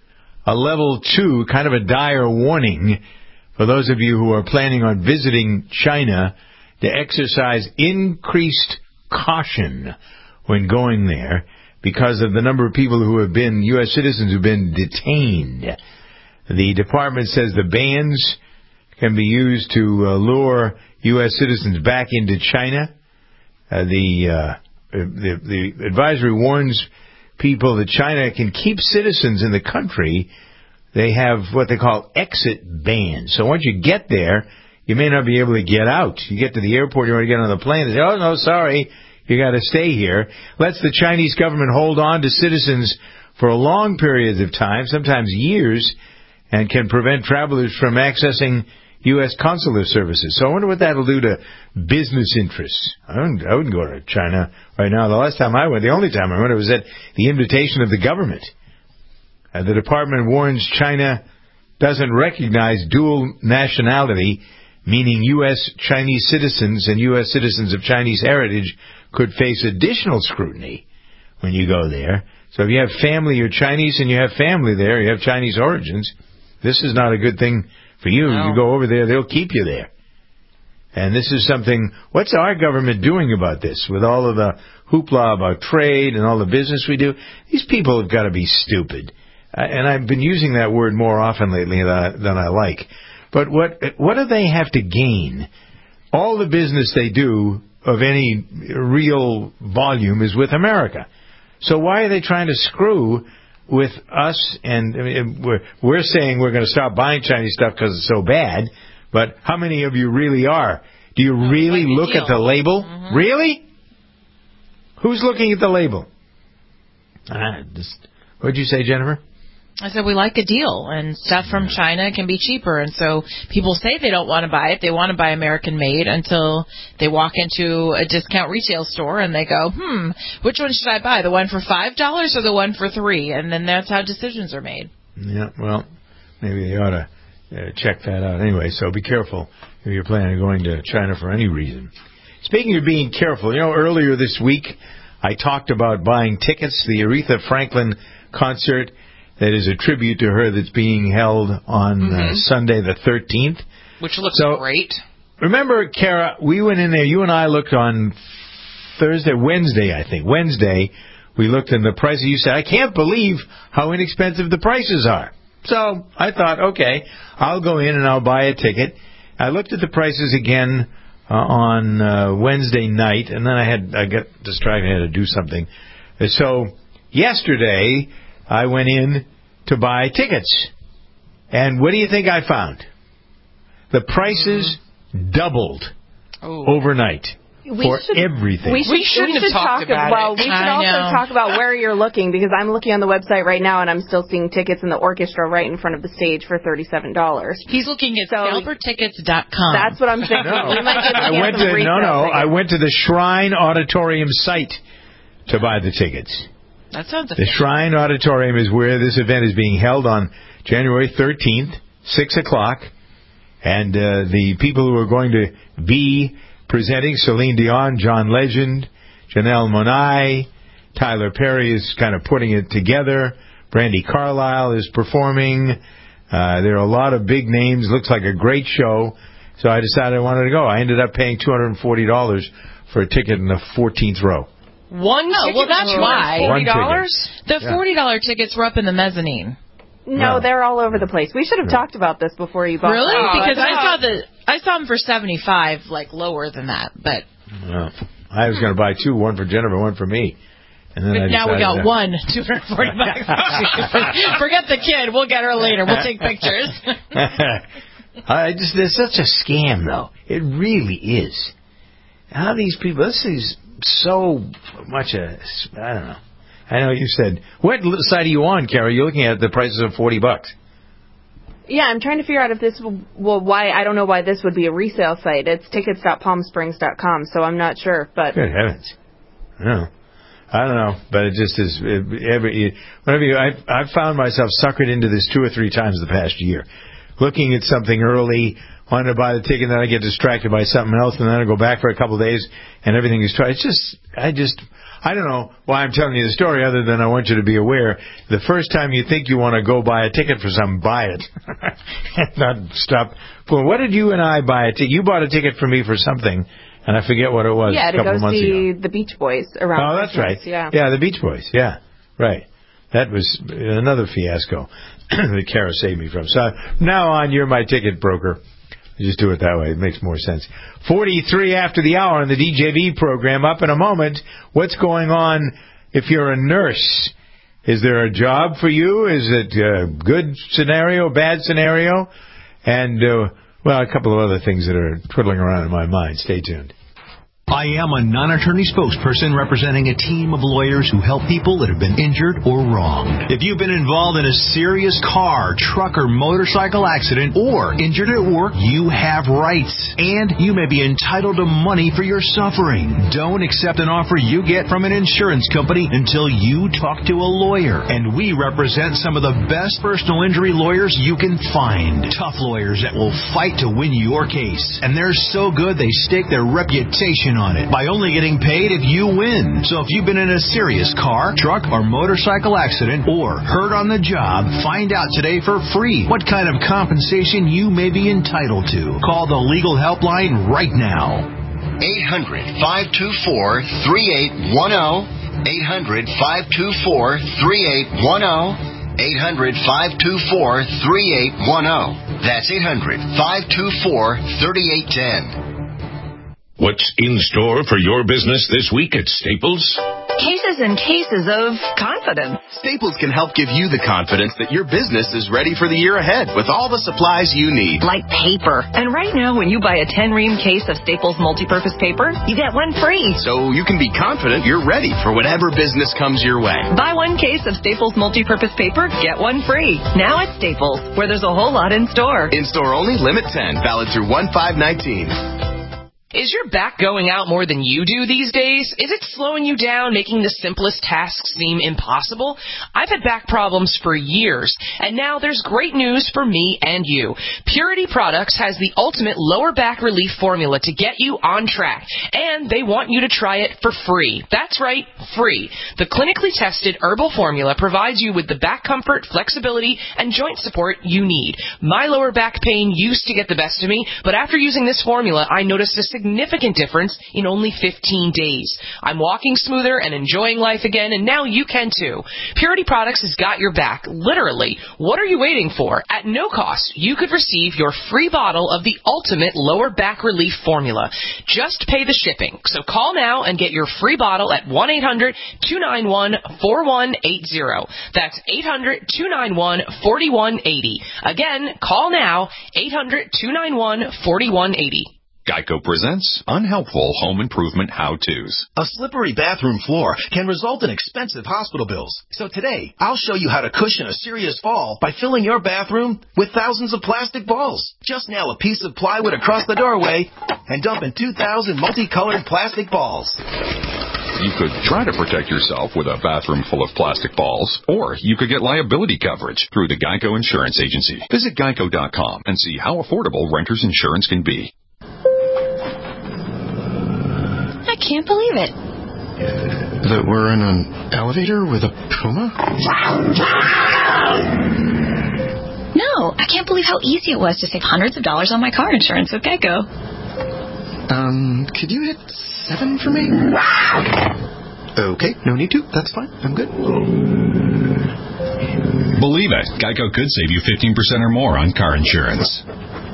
a level two, kind of a dire warning for those of you who are planning on visiting China to exercise increased caution when going there because of the number of people who have been, U S citizens who have been detained. The department says the bans can be used to uh, lure U S citizens back into China. Uh, the, uh, the the advisory warns people that China can keep citizens in the country. They have what they call exit bans. So once you get there, you may not be able to get out. You get to the airport, you want to get on the plane, they say, oh, no, sorry, you got to stay here. Lets the Chinese government hold on to citizens for long periods of time, sometimes years, and can prevent travelers from accessing U S consular services. So I wonder what that'll do to business interests. I wouldn't, I wouldn't go to China right now. The last time I went, the only time I went, it was at the invitation of the government. Uh, the department warns China doesn't recognize dual nationality, meaning U S Chinese citizens and U S citizens of Chinese heritage could face additional scrutiny when you go there. So if you have family, you're Chinese, and you have family there, you have Chinese origins, this is not a good thing for you. No. You go over there, they'll keep you there. And this is something, what's our government doing about this? With all of the hoopla about trade and all the business we do, these people have got to be stupid. Uh, and I've been using that word more often lately than I, than I like. But what what do they have to gain? All the business they do of any real volume is with America. So why are they trying to screw with us? And I mean, we're, we're saying we're going to stop buying Chinese stuff because it's so bad. But how many of you really are? Do you oh, really like look deal. at the label? Mm-hmm. Really? Who's looking at the label? Ah, just, what'd you say, Jennifer? I said we like a deal, and stuff from China can be cheaper. And so people say they don't want to buy it. They want to buy American-made until they walk into a discount retail store and they go, hmm, which one should I buy, the one for five dollars or the one for three? And then that's how decisions are made. Yeah, well, maybe they ought to uh, check that out anyway. So be careful if you're planning on going to China for any reason. Speaking of being careful, you know, earlier this week I talked about buying tickets, the Aretha Franklin concert. That is a tribute to her that's being held on mm-hmm. uh, Sunday the thirteenth. Which looks so, great. remember, Kara, we went in there. You and I looked on Thursday, Wednesday, I think. Wednesday, we looked in the prices. You said, I can't believe how inexpensive the prices are. So I thought, okay, I'll go in and I'll buy a ticket. I looked at the prices again uh, on uh, Wednesday night, and then I had I got distracted. I had to do something. So yesterday, I went in to buy tickets. And what do you think I found? The prices doubled oh. overnight. We for should, everything. We, should, we shouldn't we should have talked talk about well, it. we should I also know. talk about where you're looking, because I'm looking on the website right now and I'm still seeing tickets in the orchestra right in front of the stage for thirty-seven dollars. He's looking at so, scalper tickets dot com. That's what I'm thinking. No, we might get I went to no, no. tickets. I went to the Shrine Auditorium site to buy the tickets. That sounds. The Shrine Auditorium is where this event is being held on January thirteenth, six o'clock, and uh, the people who are going to be presenting, Celine Dion, John Legend, Janelle Monáe, Tyler Perry is kind of putting it together. Brandi Carlile is performing. Uh, there are a lot of big names. Looks like a great show. So I decided I wanted to go. I ended up paying two hundred forty dollars for a ticket in the fourteenth row. One oh, ticket well, that's why. forty dollars? The forty dollars tickets were up in the mezzanine. No, No. they're all over the place. We should have No. talked about this before you bought Really? them. Because I saw the I saw them for seventy-five, like lower than that. But Well, I was going to buy two, one for Jennifer, one for me. And then I now we got decided- one, two hundred forty bucks. Forget the kid. We'll get her later. We'll take pictures. I just there's such a scam, though. It really is. How these people? This is so much a. I don't know. I know you said. What side are you on, Carrie? You're looking at the prices of forty bucks. Yeah, I'm trying to figure out if this will, well, why, I don't know why this would be a resale site. It's tickets dot palm springs dot com, so I'm not sure, but. Good heavens. I don't know. I don't know, but it just is. It, every, whenever you, I've, I've found myself suckered into this two or three times the past year. Looking at something early, wanting to buy the ticket, and then I get distracted by something else, and then I go back for a couple of days, and everything is tried. It's just, I just, I don't know why I'm telling you the story other than I want you to be aware. The first time you think you want to go buy a ticket for something, buy it. Not stop. Well, what did you and I buy a ticket? You bought a ticket for me for something, and I forget what it was Yeah, a to couple go of months see ago. the Beach Boys around Oh, that's Christmas. right. Yeah. yeah, the Beach Boys. Yeah, right. That was another fiasco that Kara saved me from. So now on, you're my ticket broker. Just do it that way. It makes more sense. forty-three after the hour on the D J V program. Up in a moment. What's going on if you're a nurse? Is there a job for you? Is it a good scenario, bad scenario? And, uh, well, a couple of other things that are twiddling around in my mind. Stay tuned. I am a non-attorney spokesperson representing a team of lawyers who help people that have been injured or wronged. If you've been involved in a serious car, truck, or motorcycle accident or injured at work, you have rights, and you may be entitled to money for your suffering. Don't accept an offer you get from an insurance company until you talk to a lawyer, and we represent some of the best personal injury lawyers you can find. Tough lawyers that will fight to win your case, and they're so good they stake their reputation on it by only getting paid if you win. So if you've been in a serious car, truck, or motorcycle accident or hurt on the job, find out today for free what kind of compensation you may be entitled to. Call the legal helpline right now. eight hundred, five two four, three eight one zero. eight hundred, five two four, three eight one zero. eight hundred, five two four, three eight one zero. That's eight hundred, five two four, three eight one zero. What's in store for your business this week at Staples? Cases and cases of confidence. Staples can help give you the confidence that your business is ready for the year ahead with all the supplies you need. Like paper. And right now, when you buy a ten ream case of Staples multi-purpose paper, you get one free. So you can be confident you're ready for whatever business comes your way. Buy one case of Staples multi-purpose paper, get one free. Now at Staples, where there's a whole lot in store. In store only, limit ten. Valid through one five nineteen. Is your back going out more than you do these days? Is it slowing you down, making the simplest tasks seem impossible? I've had back problems for years, and now there's great news for me and you. Purity Products has the ultimate lower back relief formula to get you on track, and they want you to try it for free. That's right, free. The clinically tested herbal formula provides you with the back comfort, flexibility, and joint support you need. My lower back pain used to get the best of me, but after using this formula, I noticed a significant difference in only fifteen days. I'm walking smoother and enjoying life again, and now you can too. Purity Products has got your back, literally. What are you waiting for? At no cost, you could receive your free bottle of the ultimate lower back relief formula. Just pay the shipping. So call now and get your free bottle at one eight hundred two nine one four one eight zero. That's eight hundred two nine one four one eight zero. Again, call now, eight hundred two nine one four one eight zero. Geico presents Unhelpful Home Improvement How-Tos. A slippery bathroom floor can result in expensive hospital bills. So today, I'll show you how to cushion a serious fall by filling your bathroom with thousands of plastic balls. Just nail a piece of plywood across the doorway and dump in two thousand multicolored plastic balls. You could try to protect yourself with a bathroom full of plastic balls, or you could get liability coverage through the Geico Insurance Agency. Visit geico dot com and see how affordable renter's insurance can be. I can't believe it. That we're in an elevator with a puma? No, I can't believe how easy it was to save hundreds of dollars on my car insurance with Geico. Um, could you hit seven for me? Okay, no need to. That's fine. I'm good. Believe it, Geico could save you fifteen percent or more on car insurance.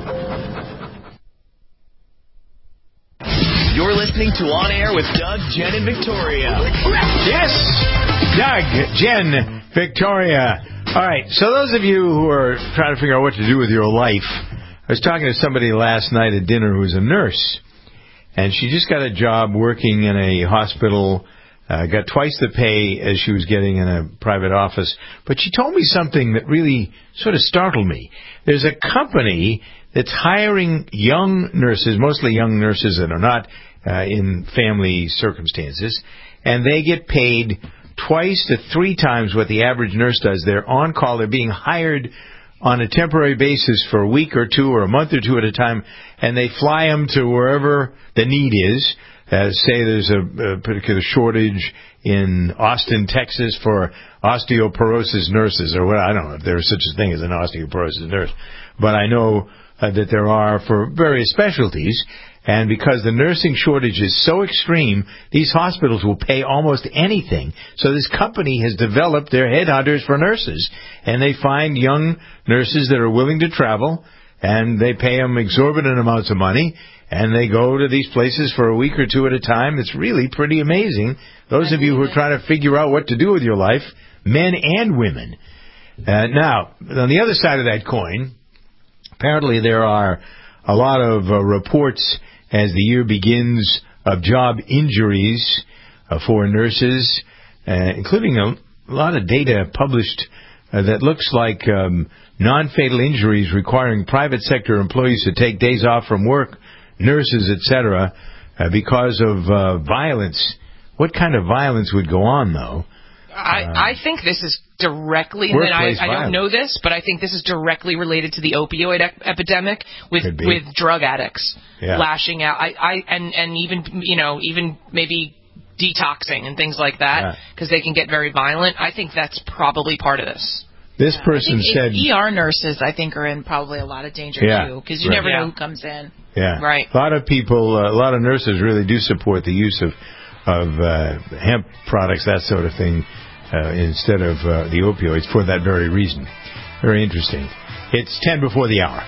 You're listening to On Air with Doug, Jen, and Victoria. Yes, Doug, Jen, Victoria. All right, so those of you who are trying to figure out what to do with your life, I was talking to somebody last night at dinner who's a nurse, and she just got a job working in a hospital, uh, got twice the pay as she was getting in a private office. But she told me something that really sort of startled me. There's a company that's hiring young nurses, mostly young nurses that are not uh, in family circumstances, and they get paid twice to three times what the average nurse does. They're on call. They're being hired on a temporary basis for a week or two or a month or two at a time, and they fly them to wherever the need is. Uh, say there's a, a particular shortage in Austin, Texas for osteoporosis nurses, or what, I don't know if there's such a thing as an osteoporosis nurse, but I know uh, that there are for various specialties. And because the nursing shortage is so extreme, these hospitals will pay almost anything. So this company has developed their headhunters for nurses, and they find young nurses that are willing to travel, and they pay them exorbitant amounts of money, and they go to these places for a week or two at a time. It's really pretty amazing. Those of you who are trying to figure out what to do with your life, men and women. Uh, now, on the other side of that coin, apparently there are a lot of uh, reports as the year begins of job injuries uh, for nurses, uh, including a lot of data published uh, that looks like um, non-fatal injuries requiring private sector employees to take days off from work, nurses, et cetera, uh, because of uh, violence. What kind of violence would go on, though? I, Uh, I think this is directly, and I, I don't know this, but I think this is directly related to the opioid ep- epidemic with with drug addicts Yeah. lashing out. I, I and and even you know even maybe detoxing and things like that because they can get very violent. I think that's probably part of this. This person said, E R nurses, I think, are in probably a lot of danger, Yeah, too, because you right. never Yeah. know who comes in. yeah, Right. A lot of people, uh, a lot of nurses really do support the use of of uh, hemp products, that sort of thing, uh, instead of uh, the opioids for that very reason. Very interesting. It's ten before the hour.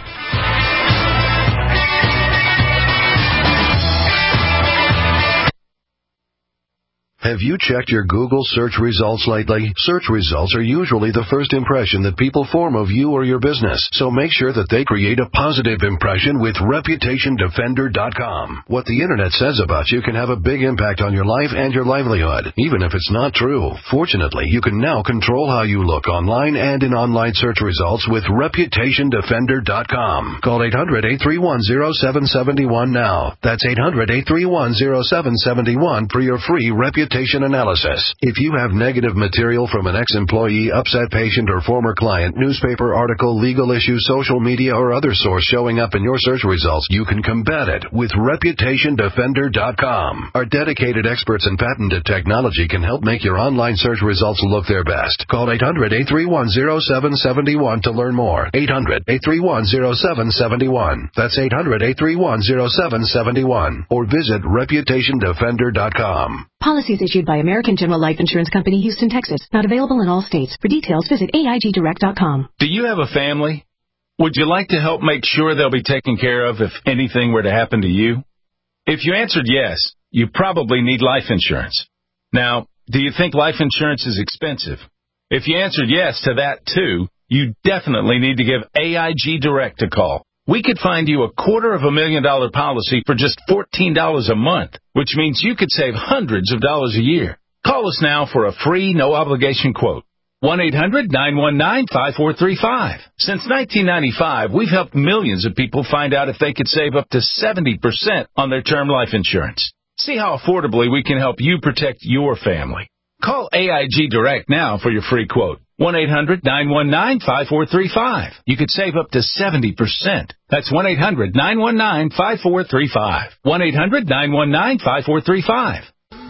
Have you checked your Google search results lately? Search results are usually the first impression that people form of you or your business, so make sure that they create a positive impression with reputation defender dot com. What the internet says about you can have a big impact on your life and your livelihood, even if it's not true. Fortunately, you can now control how you look online and in online search results with reputation defender dot com. Call eight hundred, eight three one, zero seven seven one now. That's eight hundred, eight three one, zero seven seven one for your free reputation analysis. If you have negative material from an ex-employee, upset patient, or former client, newspaper article, legal issue, social media, or other source showing up in your search results, you can combat it with reputation defender dot com. Our dedicated experts in patented technology can help make your online search results look their best. Call eight hundred, eight three one, zero seven seven one to learn more. eight hundred, eight three one, zero seven seven one. That's eight hundred, eight three one, zero seven seven one. Or visit reputation defender dot com. Policies issued by American General Life Insurance Company, Houston, Texas. Not available in all states. For details, visit A I G direct dot com. Do you have a family? Would you like to help make sure they'll be taken care of if anything were to happen to you? If you answered yes, you probably need life insurance. Now, do you think life insurance is expensive? If you answered yes to that too, you definitely need to give A I G Direct a call. We could find you a quarter of a million dollar policy for just fourteen dollars a month, which means you could save hundreds of dollars a year. Call us now for a free, no-obligation quote. one eight hundred, nine one nine, five four three five. Since nineteen ninety-five, we've helped millions of people find out if they could save up to seventy percent on their term life insurance. See how affordably we can help you protect your family. Call A I G Direct now for your free quote. one eight hundred, nine one nine, five four three five. You could save up to seventy percent. That's one eight hundred, nine one nine, five four three five. one eight hundred, nine one nine, five four three five.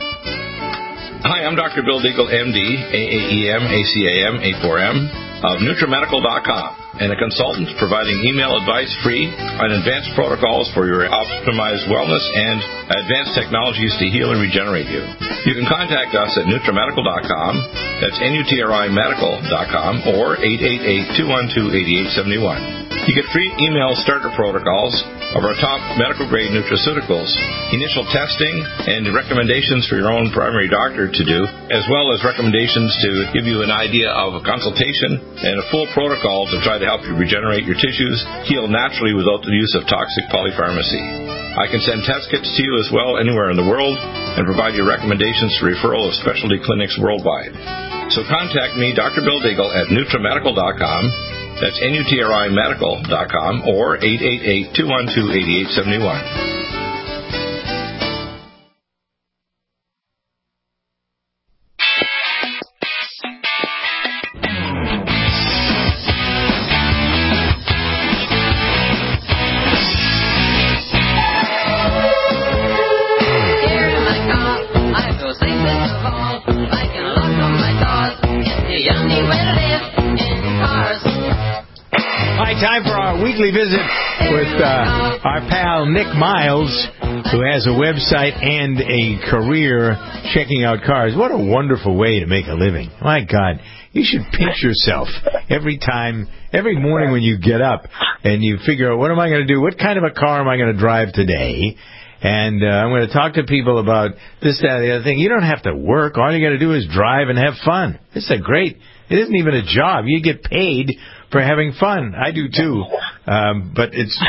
Hi, I'm Doctor Bill Deagle, M D, A A E M, A C A M, A four M, of NutriMedical dot com, and a consultant providing email advice free on advanced protocols for your optimized wellness and advanced technologies to heal and regenerate you. You can contact us at NutriMedical dot com, that's N U T R I Medical dot com, or eight eight eight, two one two, eight eight seven one. You get free email starter protocols of our top medical-grade nutraceuticals, initial testing, and recommendations for your own primary doctor to do, as well as recommendations to give you an idea of a consultation and a full protocol to try to help you regenerate your tissues, heal naturally without the use of toxic polypharmacy. I can send test kits to you as well anywhere in the world and provide you recommendations for referral of specialty clinics worldwide. So contact me, Doctor Bill Deagle, at NutriMedical dot com. That's N U T R I Medical dot com, or eight eight eight, two one two, eight eight seven one. Time for our weekly visit with uh, our pal Nick Miles, who has a website and a career checking out cars. What a wonderful way to make a living. My God, you should pinch yourself every time, every morning when you get up and you figure out, what am I going to do? What kind of a car am I going to drive today? And uh, I'm going to talk to people about this, that, the other thing. You don't have to work. All you got to do is drive and have fun. It's a great, it isn't even a job. You get paid for having fun. I do too. Um, but it's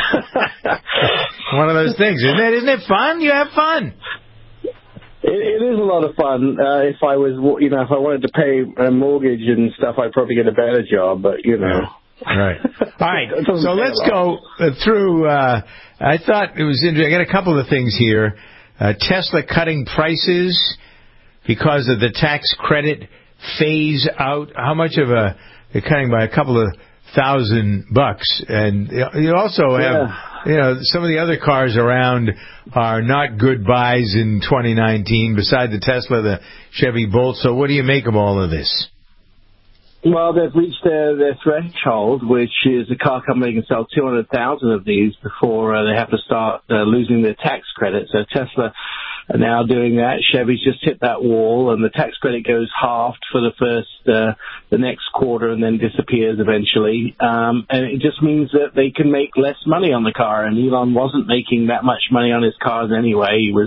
one of those things, isn't it? Isn't it fun? You have fun. It, it is a lot of fun. Uh, if I was, you know, if I wanted to pay a mortgage and stuff, I'd probably get a better job, but, you know. Right. All right. So let's go through, uh, I thought it was interesting. I got a couple of things here. Uh, Tesla cutting prices because of the tax credit phase out. How much of a, they're cutting by a couple of thousand bucks. And you also have, yeah. you know, some of the other cars around are not good buys in twenty nineteen, beside the Tesla, the Chevy Bolt. So what do you make of all of this? Well, they've reached their, their threshold, which is a car company can sell two hundred thousand of these before uh, they have to start uh, losing their tax credit. So Tesla are now doing that. Chevy's just hit that wall, and the tax credit goes halved for the first, uh, the next quarter, and then disappears eventually. Um, and it just means that they can make less money on the car. And Elon wasn't making that much money on his cars anyway. He was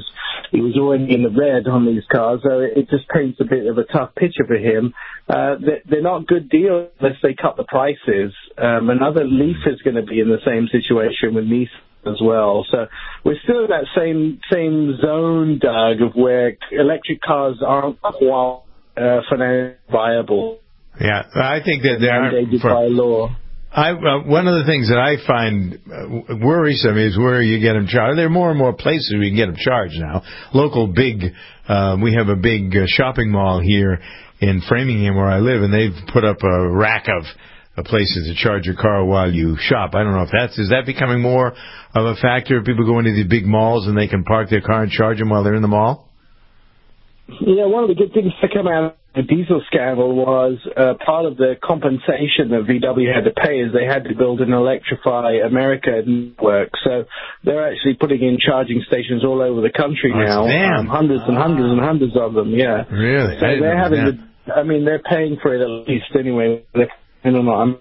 he was already in the red on these cars, so it just paints a bit of a tough picture for him. Uh, they're not good deals unless they cut the prices. Um, another Leaf is going to be in the same situation with Nissan as well. So we're still in that same same zone, Doug, of where electric cars aren't quite uh, financially viable. Yeah, I think that they are mandated for, by law. I, uh, one of the things that I find uh, worrisome is where you get them charged. There are more and more places we can get them charged now. Local big, uh, we have a big uh, shopping mall here in Framingham where I live, and they've put up a rack of uh, places to charge your car while you shop. I don't know if that's, is that becoming more of a factor? People go into these big malls and they can park their car and charge them while they're in the mall? Yeah, one of the good things to come out of the diesel scandal was uh, part of the compensation that V W had to pay is they had to build an Electrify America network. So they're actually putting in charging stations all over the country oh, now, um, hundreds and hundreds and hundreds of them. Yeah, really. So they're having to, I mean, they're paying for it at least anyway. I don't know. I'm,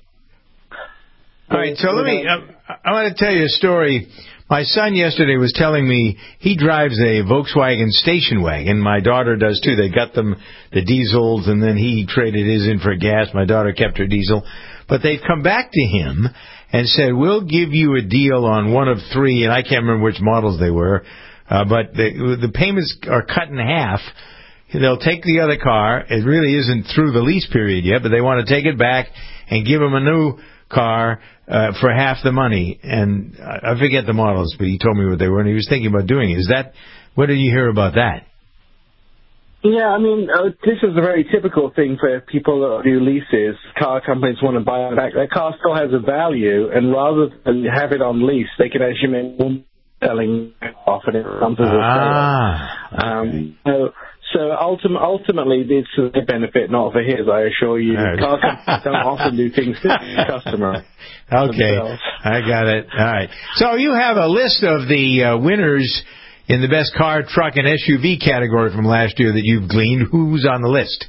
all right, so let me. Uh, I want to tell you a story. My son yesterday was telling me he drives a Volkswagen station wagon. My daughter does too. They got them the diesels, and then he traded his in for gas. My daughter kept her diesel. But they've come back to him and said, we'll give you a deal on one of three, and I can't remember which models they were, uh, but the, the payments are cut in half. They'll take the other car. It really isn't through the lease period yet, but they want to take it back and give him a new car uh, for half the money. And I forget the models, but he told me what they were, and he was thinking about doing it. Is that, what did you hear about that? Yeah, I mean, uh, this is a very typical thing for people that do leases. Car companies want to buy it back. Their car still has a value, and rather than have it on lease, they can actually make more selling off, and it comes as a ah, sale. Um, so, So ultim- ultimately, it's a benefit, not for his, I assure you. Right. Car companies don't often do things to the customer. Okay, themselves. I got it. All right. So you have a list of the uh, winners in the best car, truck, and S U V category from last year that you've gleaned. Who's on the list?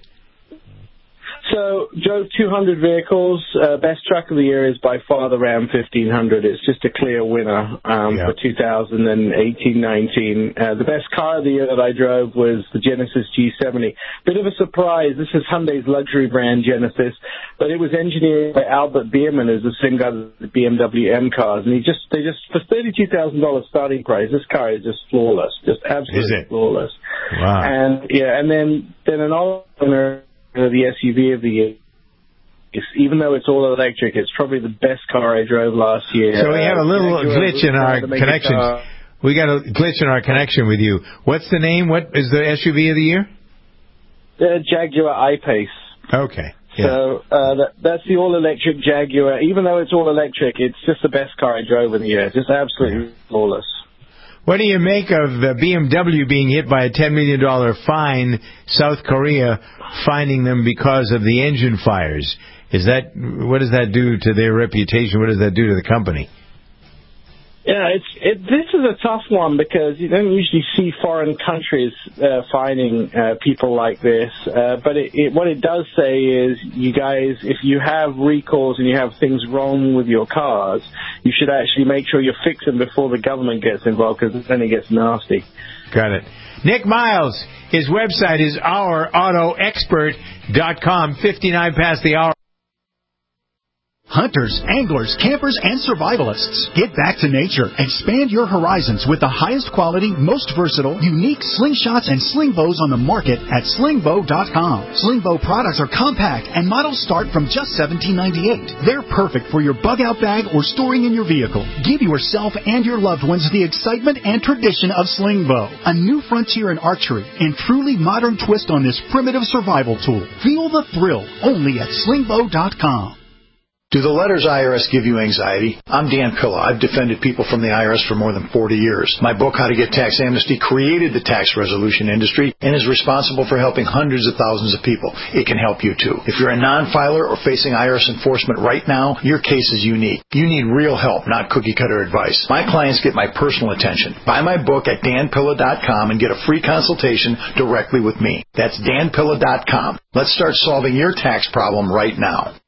So, drove two hundred vehicles. Uh, best truck of the year is by far the Ram fifteen hundred. It's just a clear winner um, yeah. for two thousand eighteen nineteen. Uh, the best car of the year that I drove was the Genesis G seventy. Bit of a surprise. This is Hyundai's luxury brand, Genesis, but it was engineered by Albert Biermann, who's the same guy as the B M W M cars. And he just, they just, for thirty-two thousand dollars starting price, this car is just flawless. Just absolutely flawless. Wow. And, yeah, and then, then an all-winner, the S U V of the year. It's, even though it's all electric, it's probably the best car I drove last year. So we have a little uh, glitch in our connection. We got a glitch in our connection with you. What's the name? What is the S U V of the year? The Jaguar I-Pace. Okay. Yeah. So uh, that, that's the all-electric Jaguar. Even though it's all electric, it's just the best car I drove in the year. Just absolutely flawless. What do you make of uh, B M W being hit by a ten million dollars fine, South Korea fining them because of the engine fires? Is that, what does that do to their reputation? What does that do to the company? Yeah, it's it, this is a tough one because you don't usually see foreign countries uh, fining uh, people like this. Uh, but it, it, what it does say is, you guys, if you have recalls and you have things wrong with your cars, you should actually make sure you fix them before the government gets involved, because then it gets nasty. Got it. Nick Miles, his website is our auto expert dot com, fifty-nine past the hour. Hunters, anglers, campers, and survivalists. Get back to nature. Expand your horizons with the highest quality, most versatile, unique slingshots and sling bows on the market at sling bow dot com. Sling bow products are compact and models start from just seventeen ninety-eight. They're perfect for your bug out bag or storing in your vehicle. Give yourself and your loved ones the excitement and tradition of sling bow, a new frontier in archery and truly modern twist on this primitive survival tool. Feel the thrill only at sling bow dot com. Do the letters I R S give you anxiety? I'm Dan Pilla. I've defended people from the I R S for more than forty years. My book, How to Get Tax Amnesty, created the tax resolution industry and is responsible for helping hundreds of thousands of people. It can help you too. If you're a non-filer or facing I R S enforcement right now, your case is unique. You need real help, not cookie-cutter advice. My clients get my personal attention. Buy my book at dan pilla dot com and get a free consultation directly with me. That's dan pilla dot com. Let's start solving your tax problem right now.